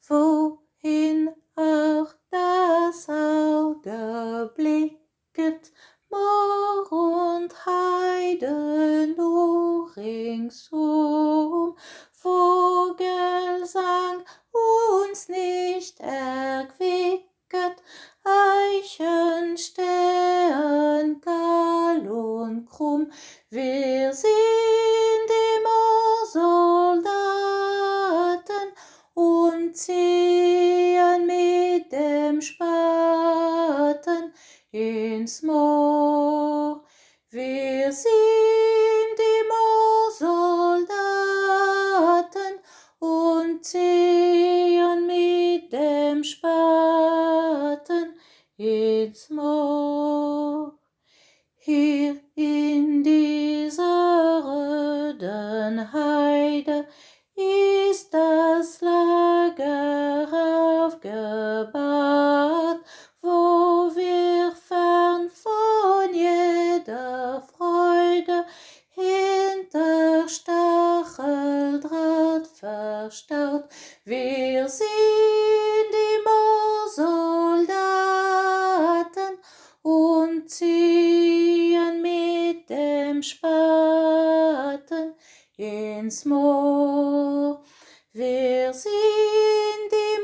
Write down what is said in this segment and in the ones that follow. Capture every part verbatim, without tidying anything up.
wohin auch das Auge blicket, Moor und Heide nur ringsum, Vogelsang uns nicht erquicket, Eichen stehen kahl und krumm, wir sind die Moorsoldaten und ziehen mit dem Spaten ins Moor. Wir sind die Moorsoldaten und ziehen mit dem Spaten ins Moor. Hier in dieser Rödenheide ist das Lager aufgebaut, wo wir fern von jeder Freude hinter Stacheldraht verstaut. Wir sind die Moorsoldaten und ziehen mit dem Spaten ins Moor. Wir sind die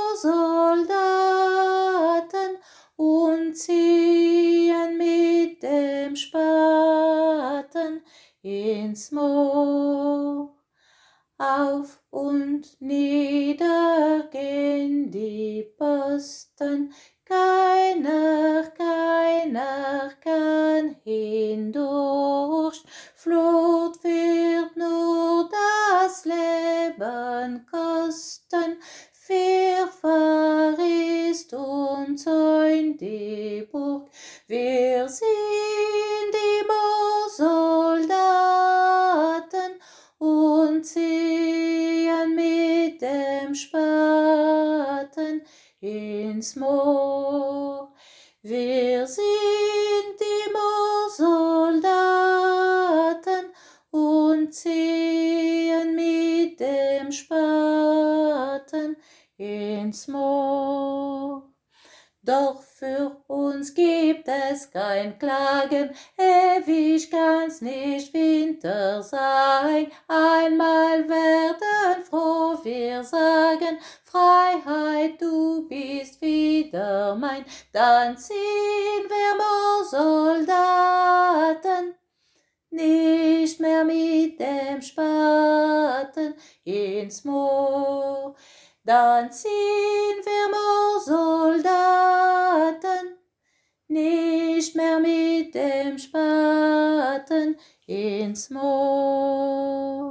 Moorsoldaten und ziehen mit dem Spaten ins Moor. Auf und nieder gehen die Posten, keiner, keiner kann hindurch. Flut wird nur das Leben kosten, Vielfach ist umzäunt die Burg. Wir sind die Moorsoldaten und ziehen mit dem Spaten ins Moor. Wir sind die Moorsoldaten und ziehen mit dem Spaten ins Moor. Doch für uns gibt es kein Klagen, ewig kann's nicht Winter sein. Einmal werden froh wir sagen, Freiheit, du bist wieder mein. Dann ziehen wir Moorsoldaten nicht mehr mit dem Spaten ins Moor. Dann ziehen wir Moorsoldaten nicht mehr mit dem Spaten ins Moor.